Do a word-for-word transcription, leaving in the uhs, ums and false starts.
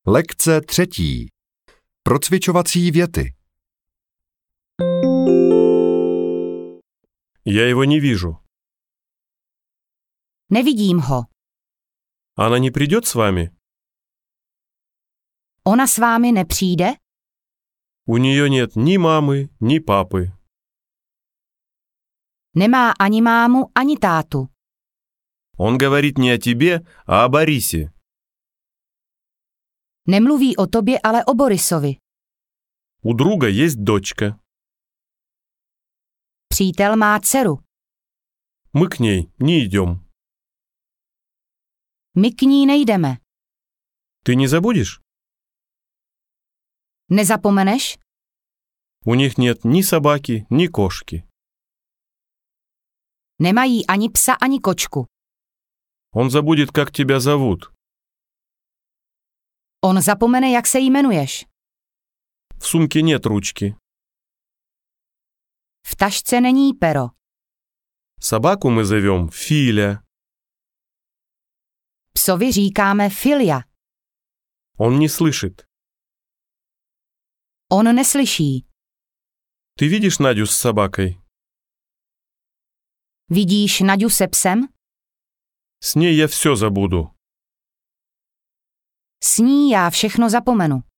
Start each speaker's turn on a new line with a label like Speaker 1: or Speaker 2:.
Speaker 1: Lekce třetí. Procvičovací věty.
Speaker 2: Я его не вижу.
Speaker 3: Nevidím ho.
Speaker 2: Она не придет с вами?
Speaker 3: Ona s vámi nepřijde?
Speaker 2: У нее нет ни мамы, ни папы.
Speaker 3: Nemá ani mámu, ani tátu.
Speaker 2: Он говорит не о тебе, а о Борисе.
Speaker 3: Nemluví o tobě, ale o Borisovi.
Speaker 2: У друга есть дочка.
Speaker 3: Přítel má dceru.
Speaker 2: Мы к ней не идем.
Speaker 3: My k ní nejdeme.
Speaker 2: Ты не забудешь?
Speaker 3: Nezapomeneš?
Speaker 2: У них нет ни собаки, ни кошки.
Speaker 3: Nemají ani psa, ani kočku.
Speaker 2: Он забудет, как тебя зовут.
Speaker 3: On zapomene, jak se jmenuješ.
Speaker 2: В сумке нет ручки.
Speaker 3: V tašce není pero.
Speaker 2: Собаку мы зовем Филя.
Speaker 3: Psovi říkáme Filia.
Speaker 2: Он не слышит.
Speaker 3: On neslyší.
Speaker 2: Ты видишь Надю с собакой?
Speaker 3: Vidíš Naďu se psem?
Speaker 2: С ней я все забуду.
Speaker 3: S ní já všechno zapomenu.